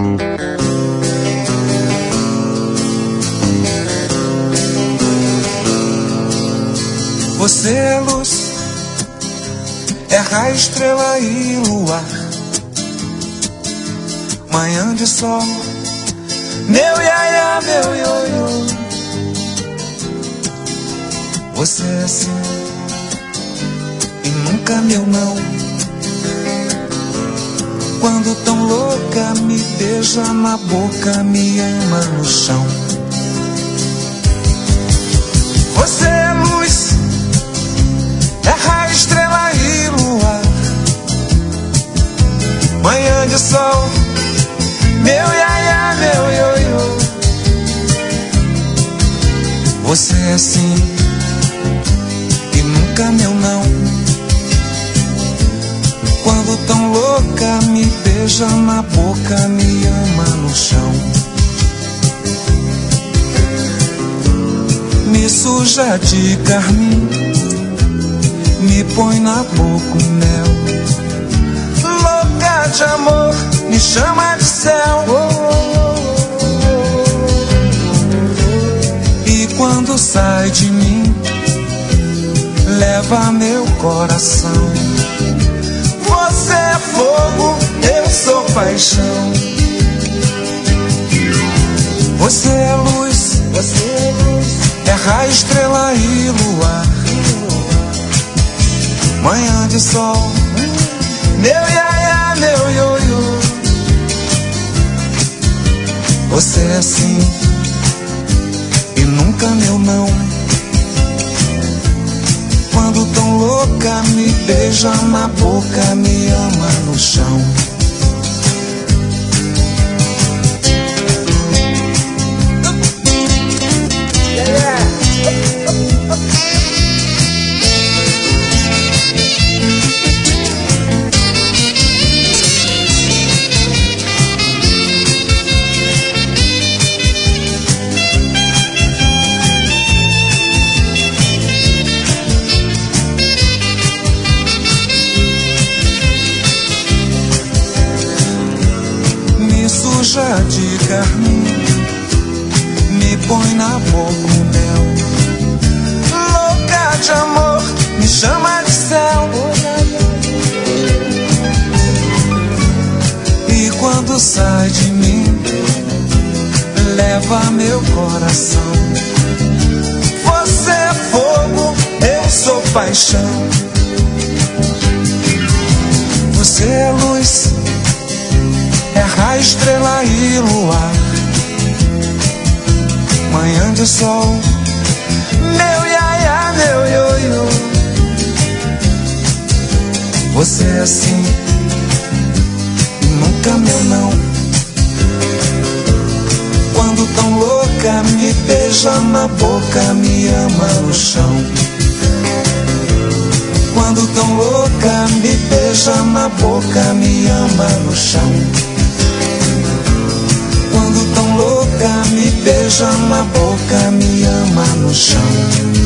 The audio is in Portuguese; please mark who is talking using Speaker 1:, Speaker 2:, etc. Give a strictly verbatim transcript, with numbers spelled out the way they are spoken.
Speaker 1: Você é luz, é raio, estrela e luar, manhã de sol, meu iaia, meu ioiô. Você é assim e nunca meu não. Quando tão louca me beija na boca, me ama no chão. Você é luz, é raio, estrela e luar, manhã de sol, meu iaia, meu ioiô. Você é assim e nunca meu não. Quando tão louca me beija na boca, me ama no chão. Me suja de carmim, me põe na boca um mel. Louca de amor, me chama de céu. E quando sai de mim, leva meu coração. Você é fogo, eu sou paixão. Você é luz, você é luz, é raio, estrela e luar, manhã de sol, meu iaia, meu ioiô. Você é assim e nunca meu não. Quando tão louca me beija na boca, me ama no chão. Yeah. Suja de carmim, me põe na boca um mel. Louca de amor, me chama de céu. E quando sai de mim, leva meu coração. Você é fogo, eu sou paixão. Você é luz, é raio, estrela e luar, manhã de sol, meu iaia, meu ioiô. Você é assim e nunca meu não. Quando tão louca me beija na boca, me ama no chão. Quando tão louca me beija na boca, me ama no chão. Quando tão louca me beija na boca, me ama no chão.